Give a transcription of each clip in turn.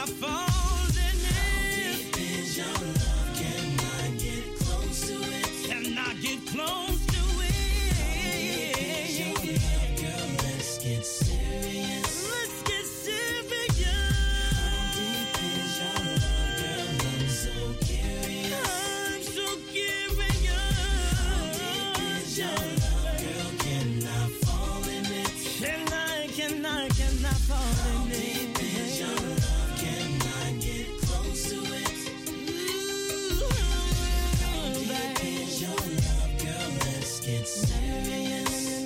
I fall in it? How deep is your love? Can I get close to it? Can I get close to it? How deep is your love, girl? Let's get serious. Let's get serious. How deep is your love, girl? I'm so curious. I'm so curious. How deep is your love, girl? Can I fall in it? Can I fall in it? How deep is your love? Can I get close to it? Ooh, how deep is your love, girl? Let's get serious.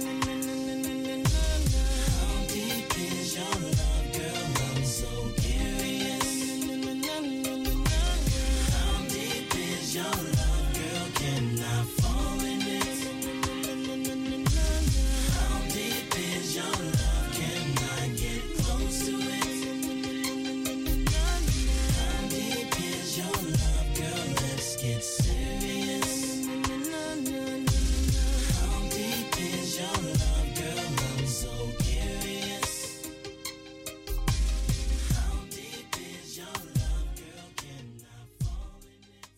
How deep is your love, girl? I'm so curious. How deep is your love, girl? Can I fall in it? How deep is your love? Can I get close to it? How deep is your love, girl? Let's get serious. How deep is your love, girl? I'm so curious. How deep is your love, girl? Can I fall in it?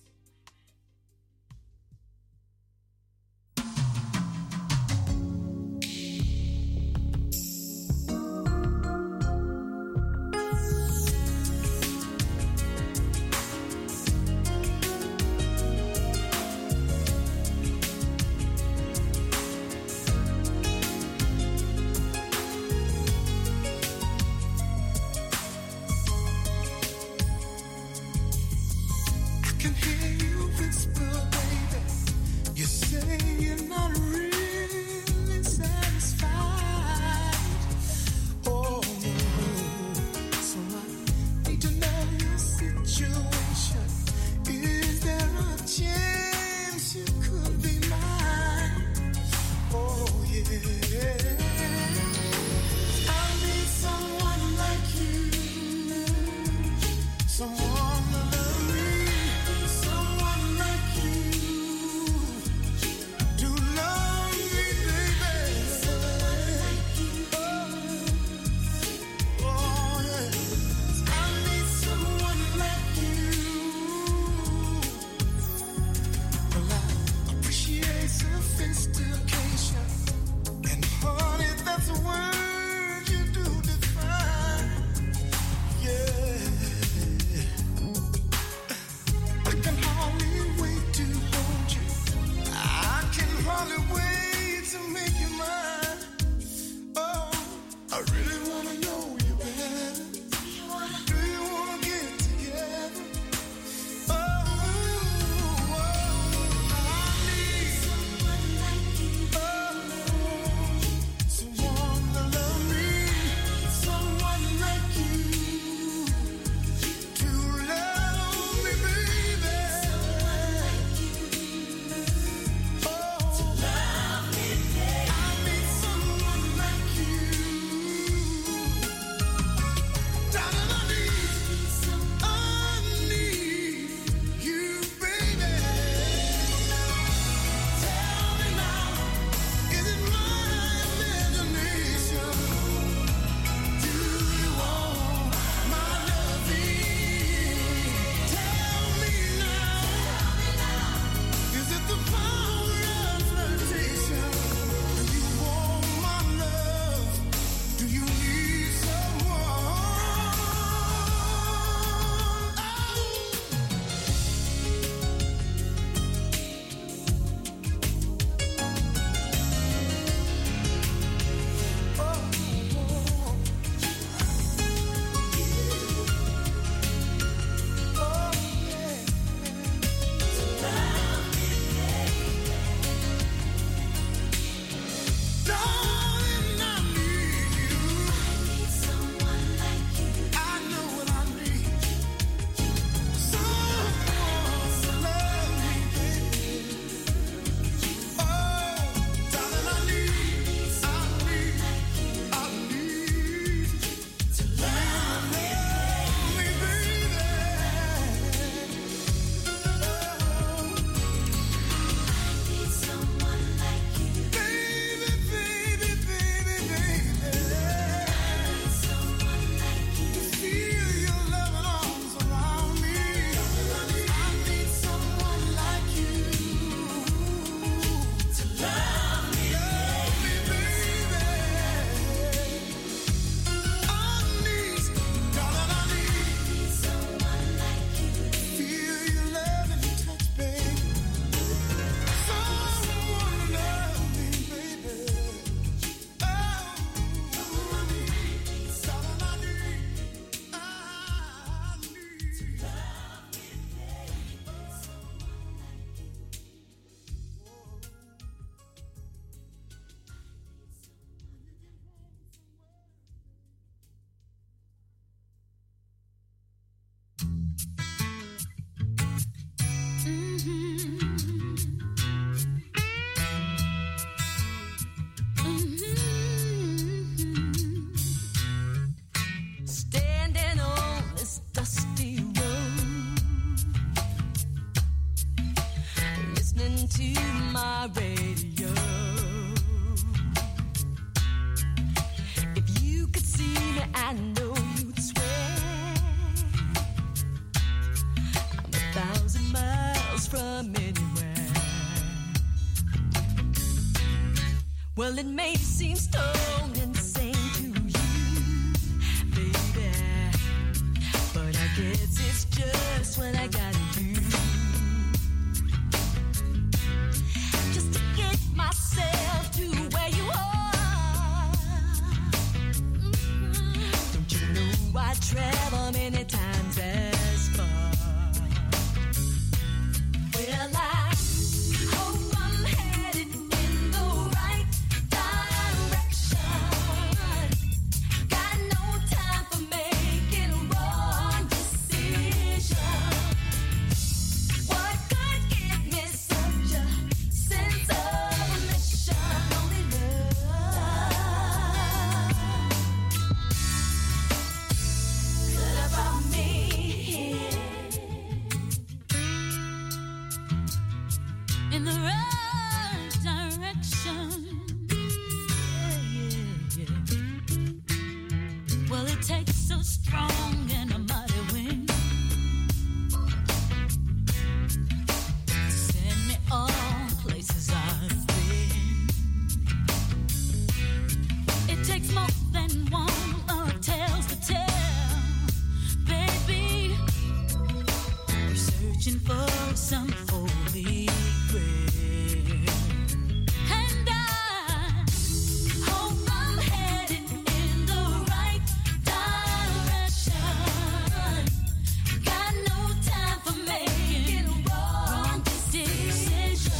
I can hear you whisper, baby. You say you're not really satisfied. Oh, so I need to know your situation. Is there a chance you could be mine? Oh, yeah. I need someone like you. Someone to love me, someone like you, to love Well, it may seem strong and sane to you, baby, but I guess it's just what I gotta do, just to get myself to where you are. Don't you know I travel many times as far? Well, I hope I'm headed in the right direction. Got no time for making wrong decisions. What could give me such a sense of mission? Only love could have brought me here. In the right direction. Yeah. Well, it takes so strong and a mighty wind to send me all places I've been. It takes more than one tales to tell, baby. I'm searching for some holy grail, and I hope I'm headed in the right direction. Got no time for making wrong decisions.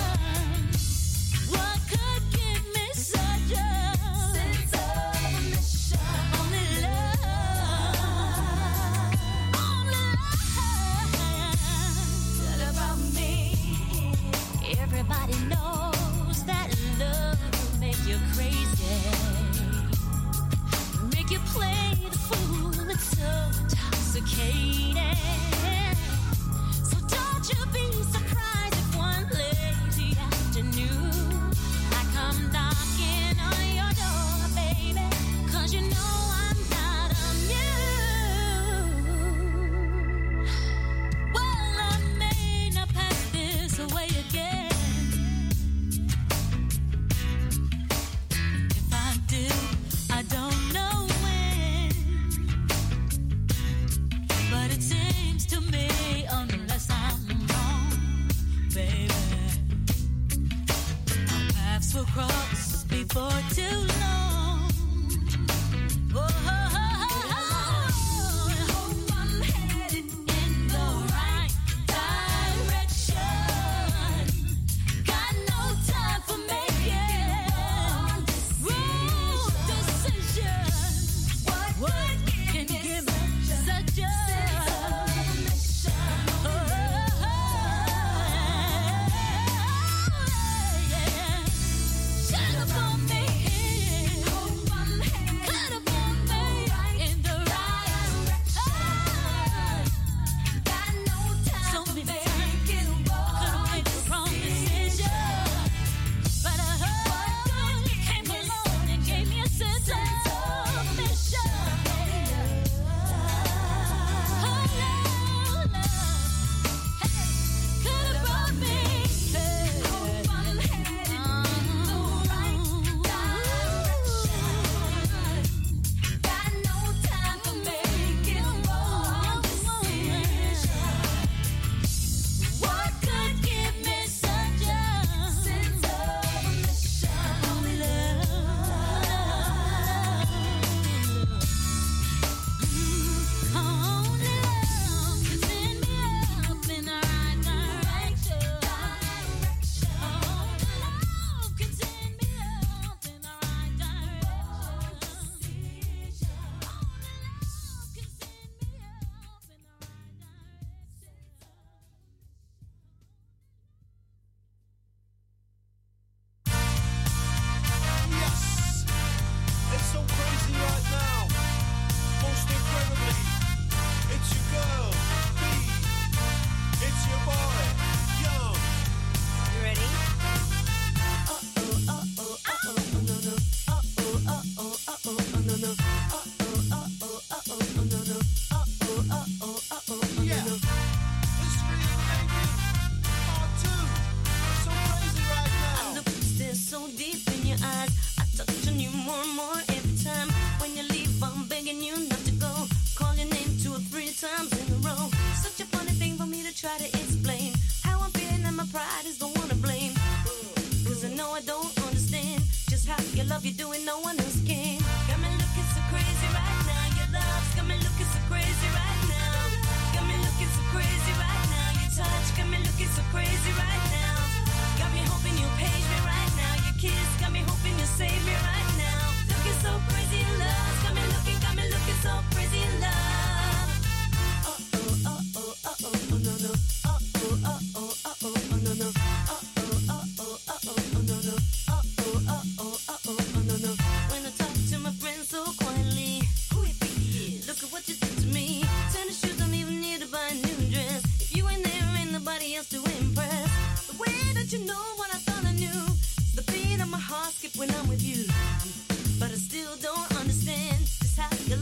What could give me such a sense of mission? Only love could have brought me. Everybody knows that love will make you crazy, make you play the fool. It's so intoxicating. So don't you be surprised if one lazy afternoon I come knocking on your door, baby, 'cause you know I'm not immune. Well, I may not pass this away again. If I do, I don't know when. But it seems to me, unless I'm wrong, baby, our paths will cross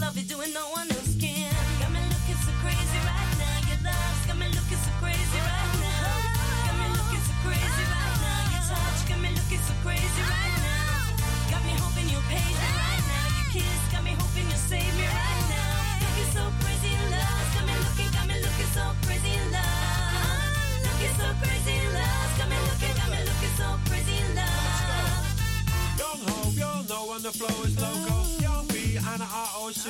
love you doing no one else can. Got me looking so crazy right now. Your love's got me looking so crazy right now. Got me looking so crazy right now. Your touch got me looking so crazy right now. Got me hoping you'll page me right now. Your kiss got me hoping you'll save me right now. Looking so crazy in love. Got me looking so crazy in love. Looking so crazy in love. Got me looking so crazy in love. Young Hope, you'll know when the flow is loco. Young B and a ROC.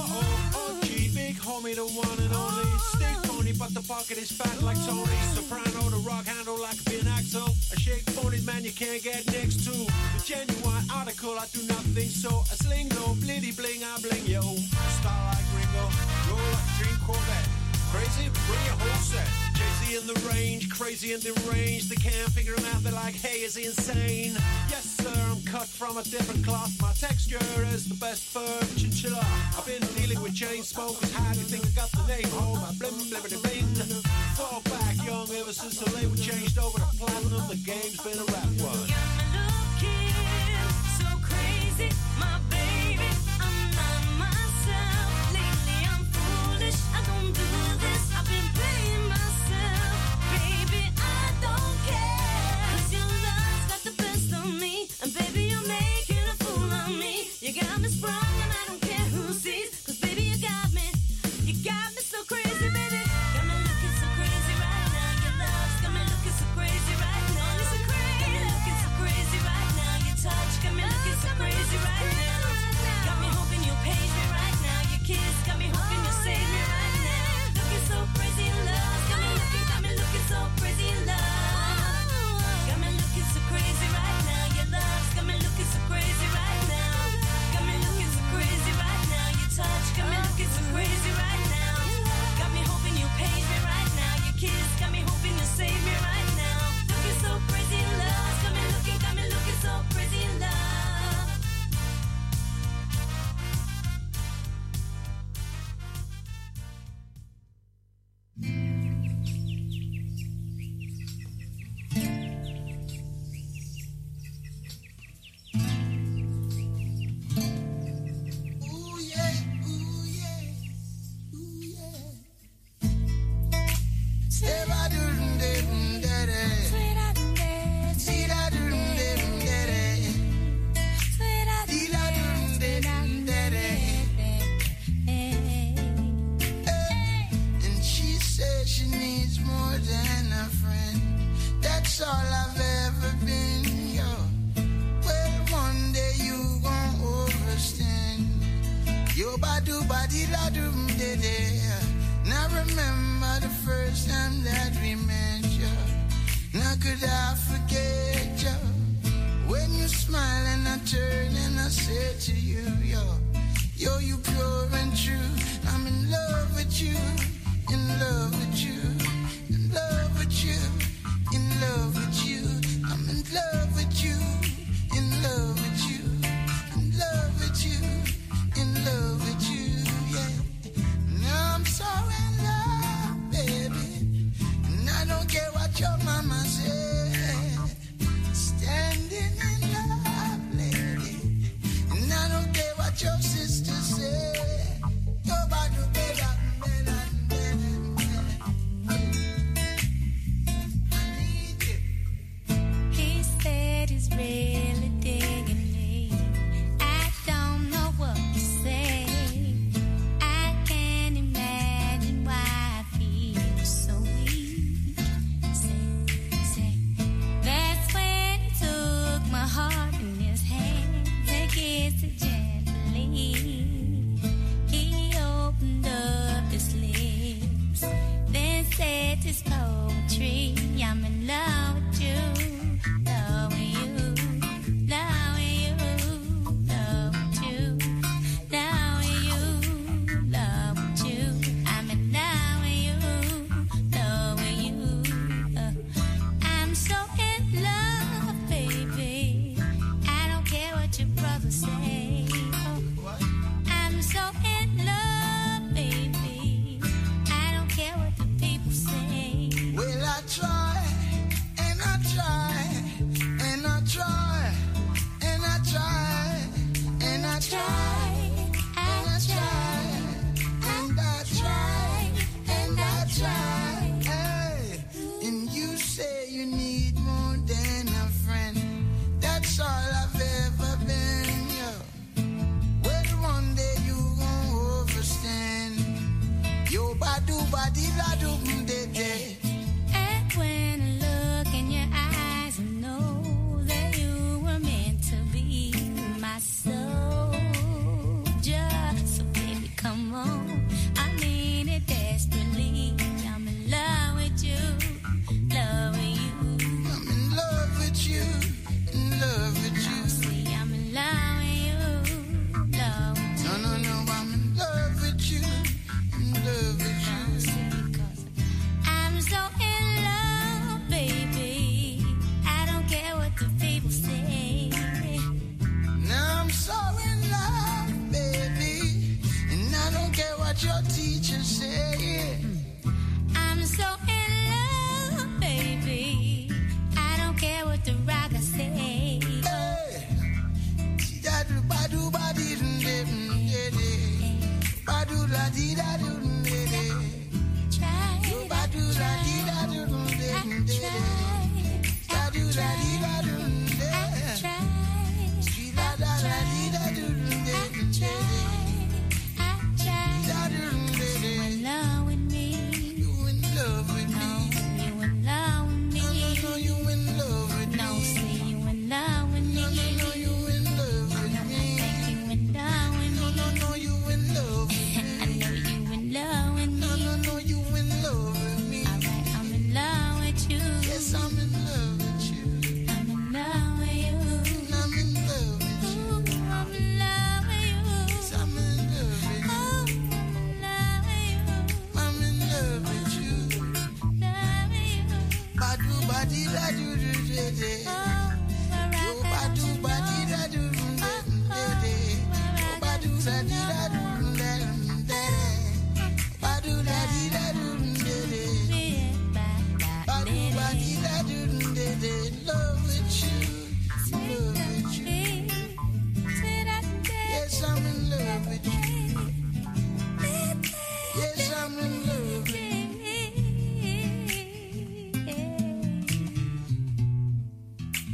OG, big homie, the one and only. Stick phony, but the pocket is fat like Tony. Soprano, the rock handle like a bin axle. A shake phonies, man, you can't get next to. The genuine article, I do nothing so. I sling low, blitty bling, I bling, yo. A star like Ringo, roll like a dream Corvette. Crazy, bring your whole set. Jay-Z in the range, crazy and deranged. They can't figure him out, they're like, hey, is he insane? Yes, sir, I'm cut from a different cloth. My texture is the best firm chinchilla. I've been dealing with chain smokers. How do you think I got the name home? I blim, blibbity bing. Fall back young ever since the label changed over to platinum. The game's been a rap one. Got me looking so crazy, my baby. I'm not myself. Lately I'm foolish. I don't do this. I've been playing myself. Baby, I don't care. 'Cause your love's got the best of me. And baby, you're making a fool of me. You got me sprung and I don't care who sees. 'Cause baby, you got me so crazy, baby. Got me looking so crazy right now. Your love's got me looking so crazy right now. Listen, crazy. Got me looking so crazy right now. Your touch got me looking so crazy right now. Got me hoping you'll page me right now. Your kiss got me hoping you'll save me right now. Looking so crazy in love. Got me looking so crazy in love. Got me looking so crazy right now. Your love's got me looking so crazy right now. Got me looking so crazy right now. Your touch got me looking so crazy right now. Got me hoping you'll page me right now. Your kiss got me hoping you'll save me right now. Looking so crazy in love. Got me looking so crazy in love. Ooh yeah, ooh yeah, ooh yeah. Say ba dum dum da da. See da dum dum da da. See da dum dum da da. And she says she needs more than a friend. That's all I've ever been, yo. Well, one day you gon' overstand. Yo ba-do ba-dee-da-doom de-de. Now remember the first time that we met, yo. Now could I forget, yo? When you smile and I turn and I say to you, yo, you pure and true. I'm in love with you, in love with you, in love with you, in love with you. I'm in love with you, in love with you, in love with you, in love with you, yeah. Now I'm so in love, baby, and I don't care what your mama said. Standing in love, lady, and I don't care what your sister said. what your teacher say. I'm so in love, baby. I don't care what the rocker say. Hey, da-do, ba-do, ba-dee, de-de. Ba-do, la-dee, da-do, de-de. Try it, Ba-do, la-dee, da-do, de-de. Da-do, la-dee, da-do, de-de. Sweet la-da-la-dee, da-do, de-de. Da-do, de-de. You in love with me. You in love with me. You in love with me. No, you in love with me. No, say you in love with me. No, you in love with me. You in love with me. No, you in love with me. I know you in love with me. No, you in love with me. Alright, I'm in love with you. Yes, I'm in love with you. I'm in love with you. I'm in love with you. Ooh, I'm in love with you. Yes, I'm in love with you. Oh, I'm in love with you. I'm in love with you. Love you. Badu badi da do do de de. Oh, Oh, badu badi da do do de de. Oh, badu da di da do de de. Badu da di da do de de. Badu badi da do de de. Love with you. Love with you. Yes, I'm in love with you. Yes, I'm in love with you.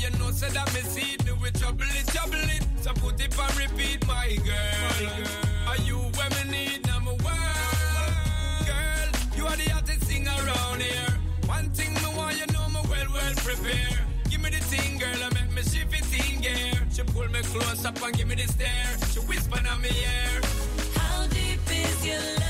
you know, say that me see it, me with trouble it. So put it on repeat, my girl. Are you where me need number one? Girl, you are the hottest thing around here. One thing me want, you know me well prepared. Give me the thing, girl, I make me shift it in gear. She pull me close up and give me the stare. She whisper in my ear. How deep is your love?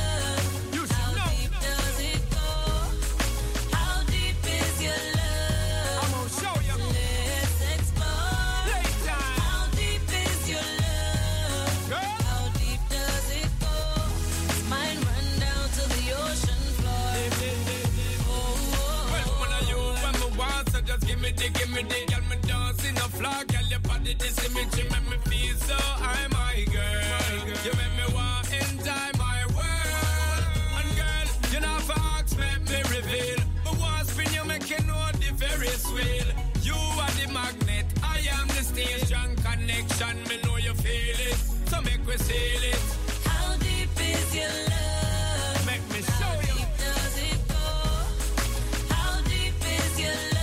Give me the girl, me dancing a floor. Girl, your body, this image, you make me feel so high, my girl. You make me want enjoy my world. And girl, you know for ask, make me reveal. But once spin you make you know the Ferris wheel. You are the magnet, I am the station. Connection, me know you feel it. So make we seal it. How deep is your love? Make me show you. How deep does it go? How deep is your love?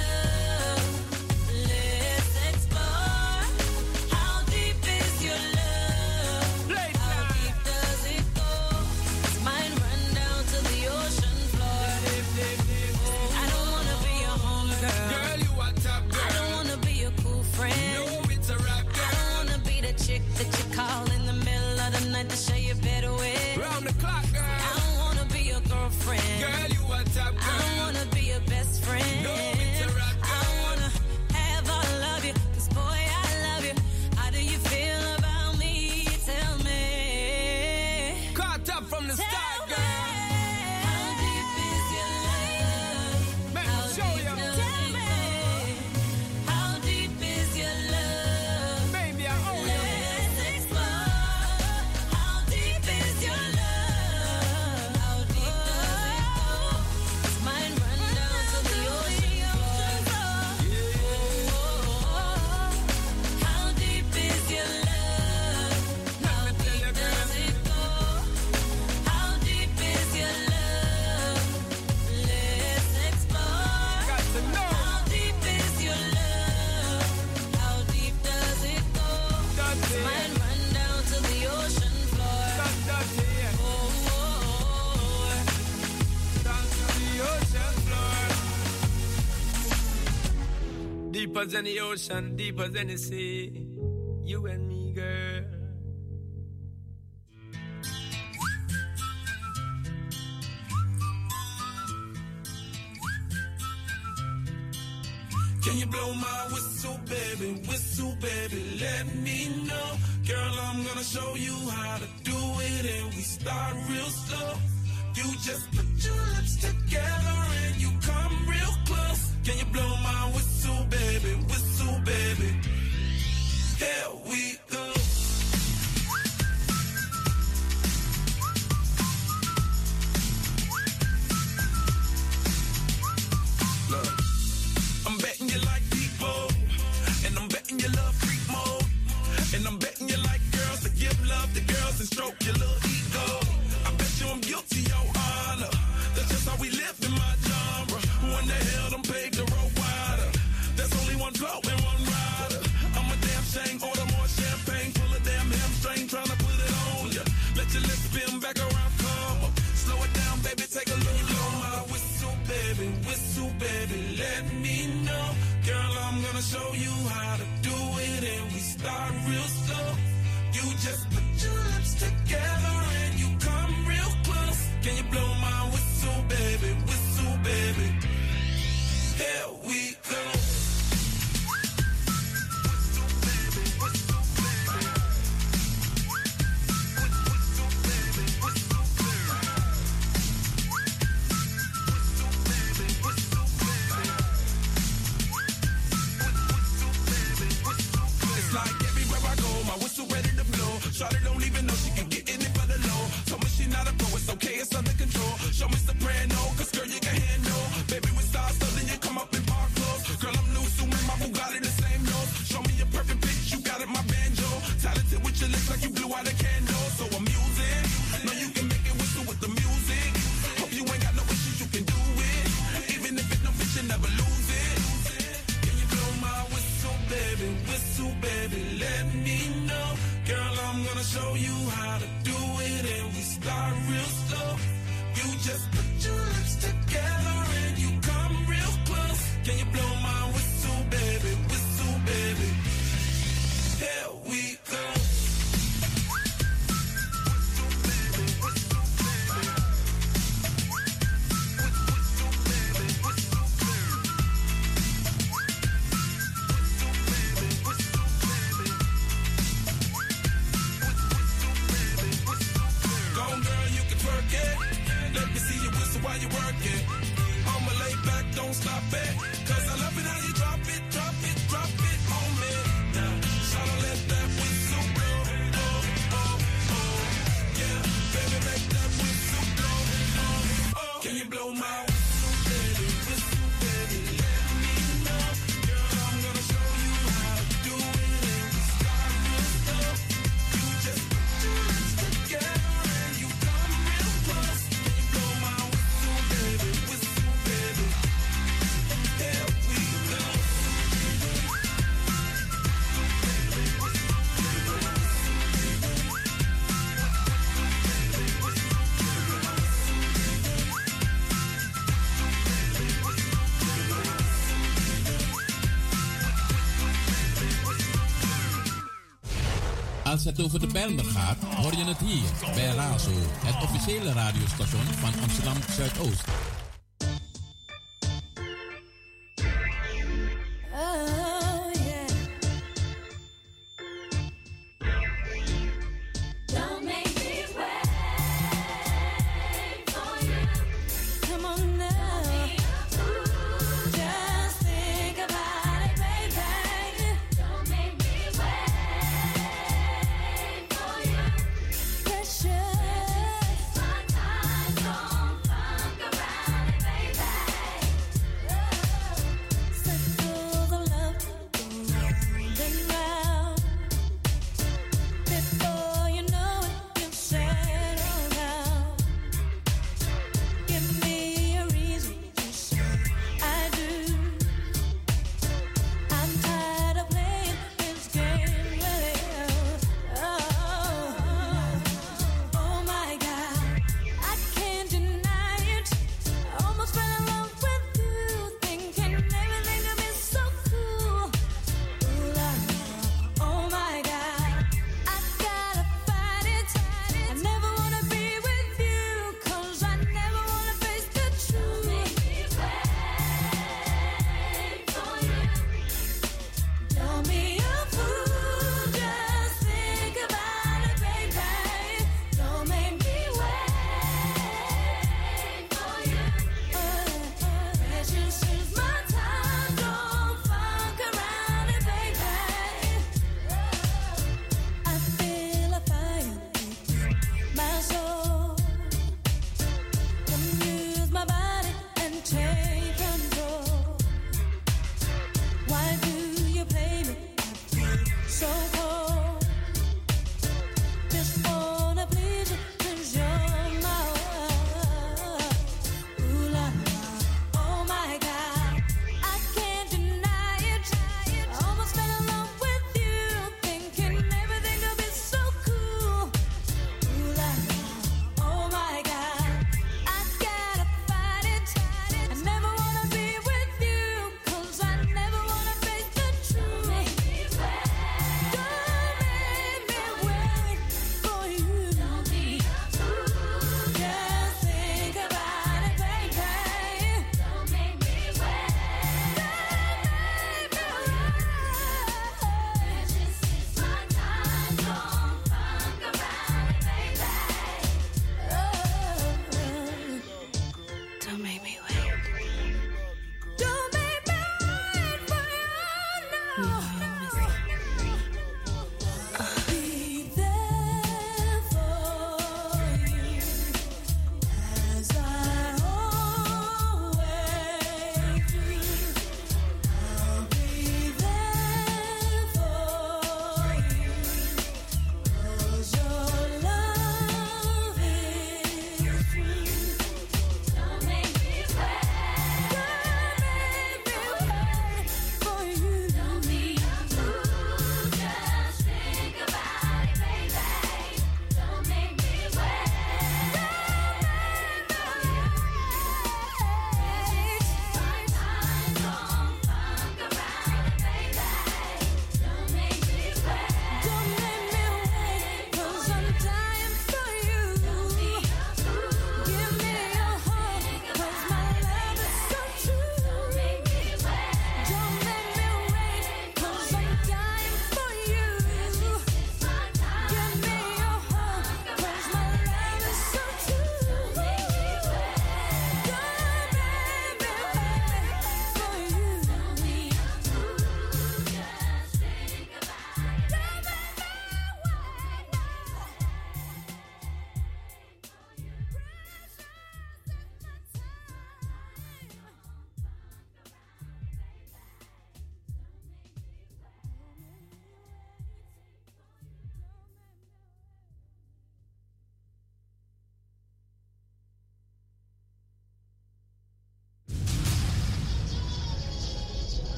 That you call in the middle of the night to show you better with. Round the clock, girl. I don't wanna be your girlfriend. Girl, you a top girl. I don't wanna be your best friend. No interrupt, girl. I don't wanna have all of you, 'cause boy, I love you. How do you feel about me? Tell me. Caught up from the start, girl. How deep is your love? Let me show you. Tell me. How deep is your love? Baby, I owe you. Deeper than the ocean, deeper than the sea. You and me, girl. Can you blow my whistle, baby, let me know. Girl, I'm gonna show you how to do it, and we start real slow. You just put your lips together and you come real close. Can you blow my whistle, baby, here we go. Look, I'm betting you like people, and I'm betting you love freak mode, and I'm betting you like girls to give love to girls and stroke your little ego. I bet you I'm guilty, your honor. That's just how we live in my genre. Who in the hell done paved the road wider? There's only one flow and one rider. I'm a damn shame, order more champagne, full of damn hamstring, trying to put it on ya. Let your lips spin back around, come up. Slow it down, baby, take a look. Blow my whistle, baby, let me know. Girl, I'm gonna show you how to do it, and we start real slow. You just put your lips together and you come real close. Can you blow my whistle, baby, here we go. It's like everywhere I go, my whistle ready to blow. Shawty baby, whistle, baby, let me know. Girl, I'm gonna show you how to do it, and we start real slow. You just put your lips together and you come real close. Can you blow my whistle, baby, here we go. While you working, I'ma lay back, don't stop it. Cause I love it how you drop it, drop it, drop it on me. Now, shawty, let that whistle blow. Oh, oh, oh. Yeah, baby, make that whistle blow. Oh, oh. Can you blow my whistle, baby, let me know. Girl, I'm gonna show you how to do it, and we start real slow. You just put your lips together and you come real close. Can you blow my Als het over de Bijlmer gaat, hoor je het hier bij Razo, het officiële radiostation van Amsterdam Zuidoost.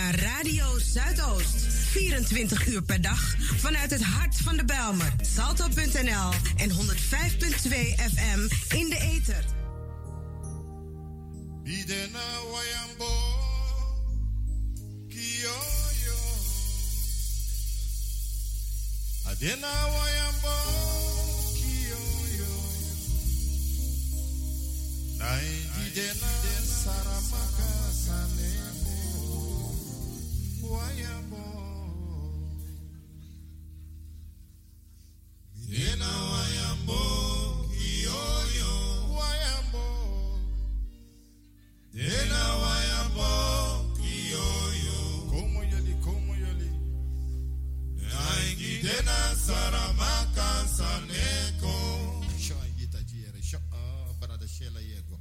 naar Radio Zuidoost. 24 uur per dag vanuit het hart van de Bijlmer. Salto.nl en 105.2 FM in de ether. Bidena wayambo kiyoyo Adena wayambo kiyoyo Nai bidena saramaka sanemo wayambo Bidena wayambo kiyoyo wayambo Dena wayambo kiyoyo Komo yoli Naingi dena saramaka saneko Sho ingita jiere Sho barada shela yego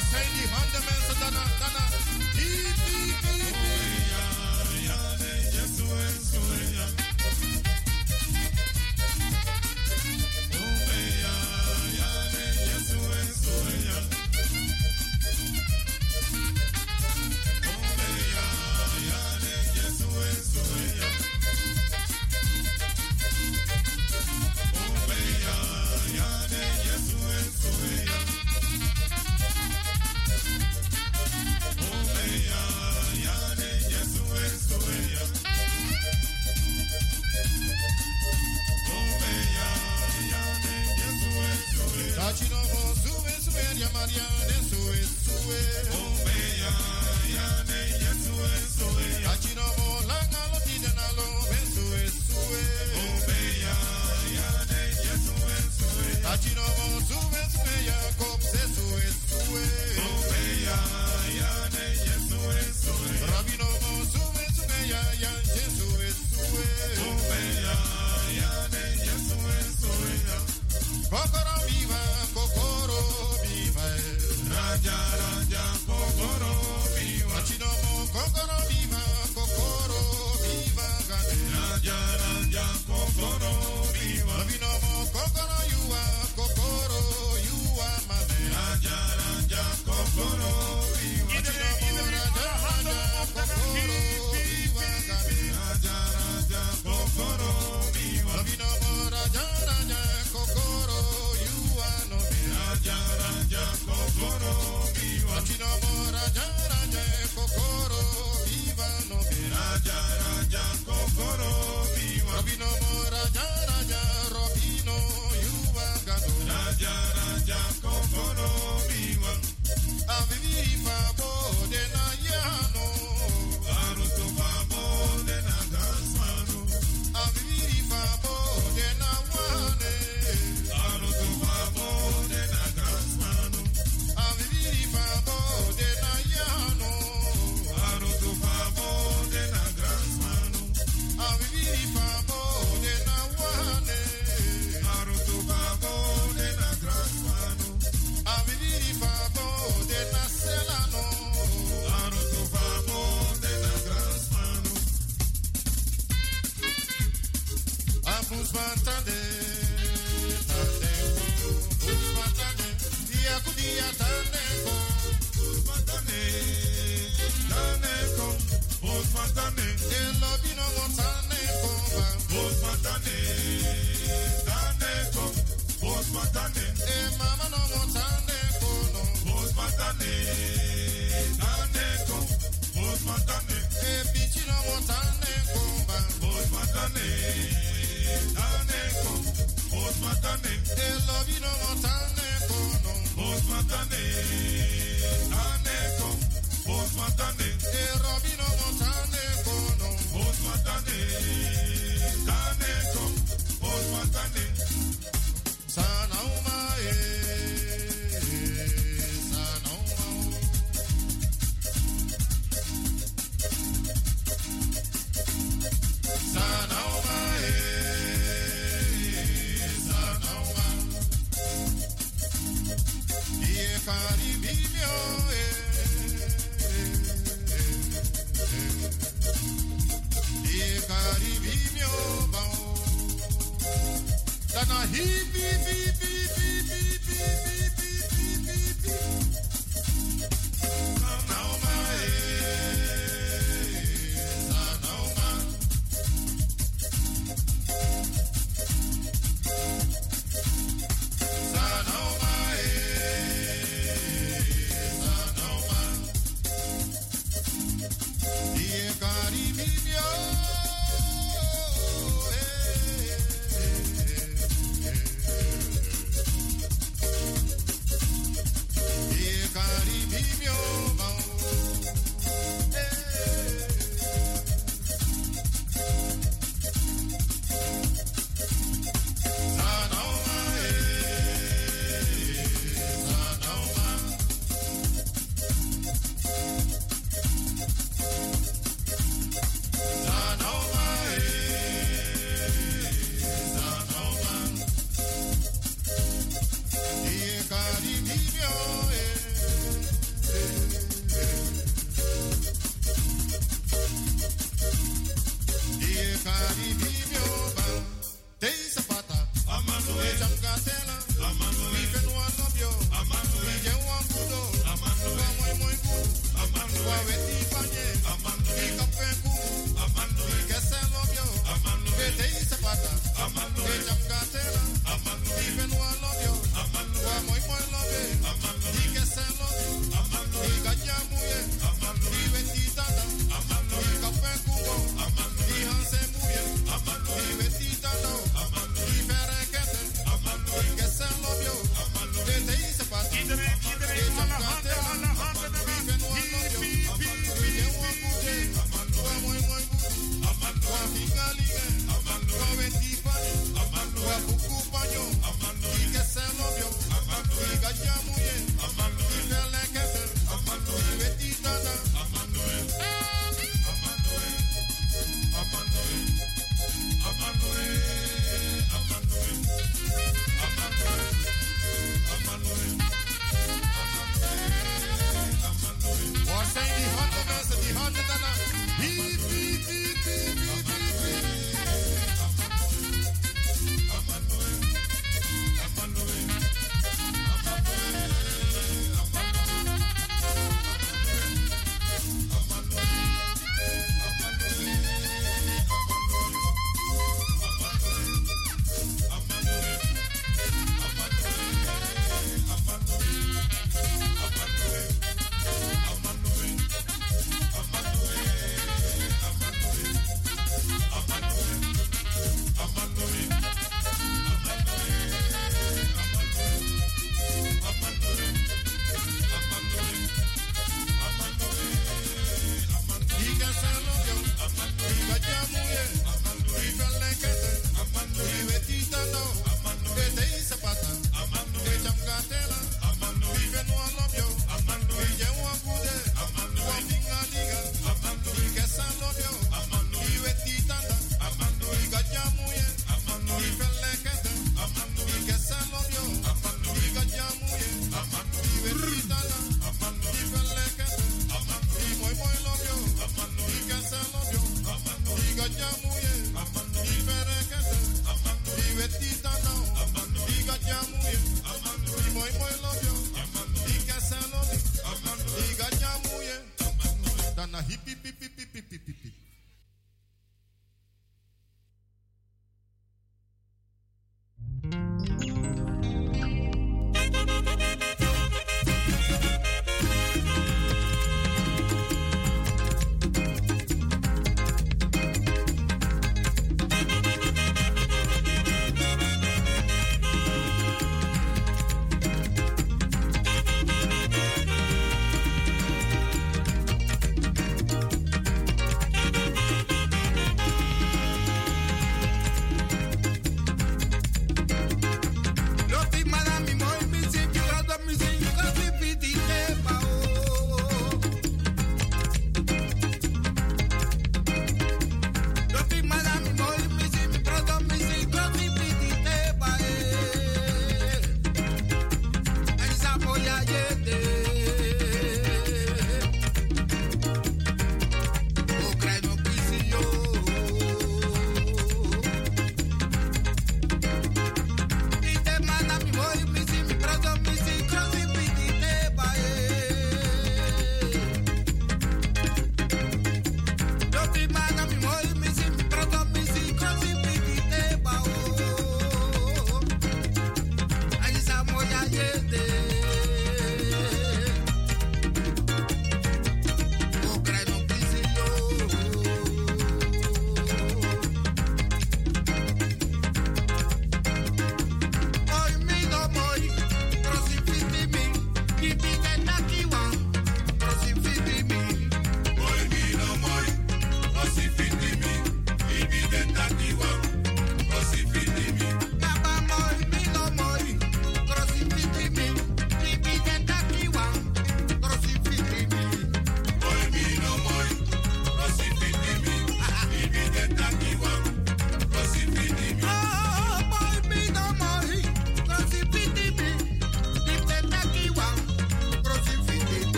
Waar zijn die handen mensen? Dana. Hiep, hiep, hiep. hippie